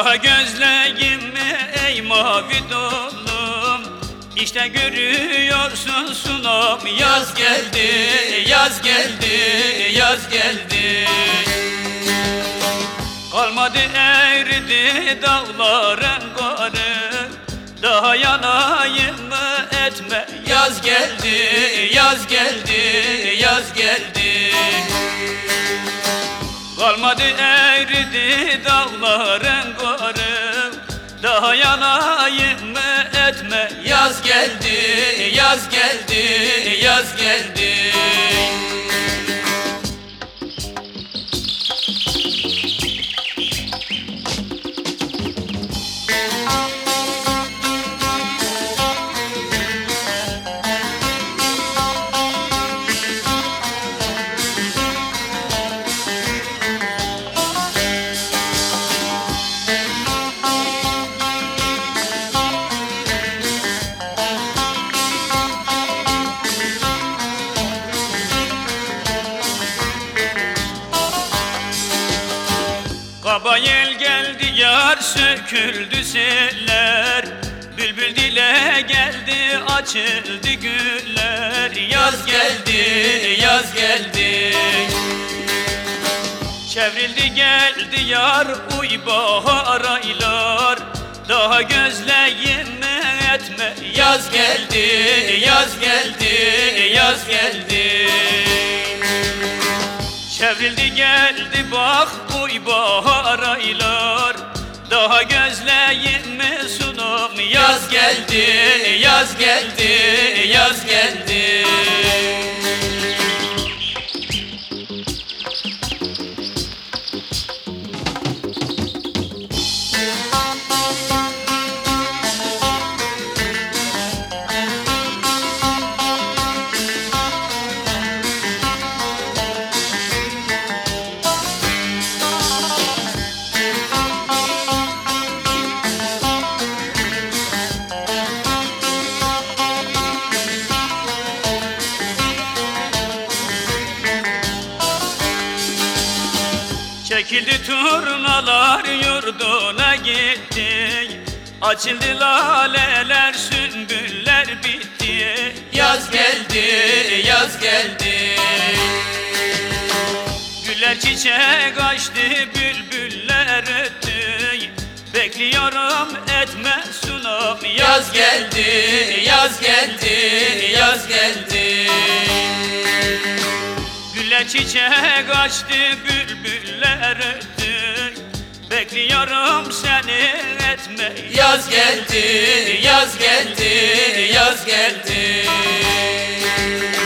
Daha gözlerimi ey mavi dolum, İşte görüyorsun sunam. Yaz geldi, yaz geldi, yaz geldi. Kalmadı eridi dağların karı, daha yanayım mı etme. Yaz geldi, yaz geldi, yaz geldi. Kalmadı eridi dağların karı, daha yanayım mı etme. Yaz geldi, yaz geldi, yaz geldi. Kaba yel geldi yar, söküldü seller. Bülbül dile geldi, açıldı güller. Yaz geldi, yaz geldi. Çevrildi geldi yar, uy bahar aylar. Daha gözleyim etme. Yaz geldi, yaz geldi, yaz geldi. Çevrildi geldi bak uy bahar aylar. Daha gözleyim mi sunum. Yaz geldi, yaz geldi, yaz geldi. Çekildi turnalar, yurduna gitti. Açıldı laleler, sümbüller bitti. Yaz geldi, yaz geldi. Güller çiçek açtı, bülbüller öttü. Bekliyorum etme sunam. Yaz geldi, yaz geldi, yaz geldi. Güller çiçek açtı, bülbüller öttü. Bekliyorum seni etme. Yaz geldi, yaz geldi, yaz geldi.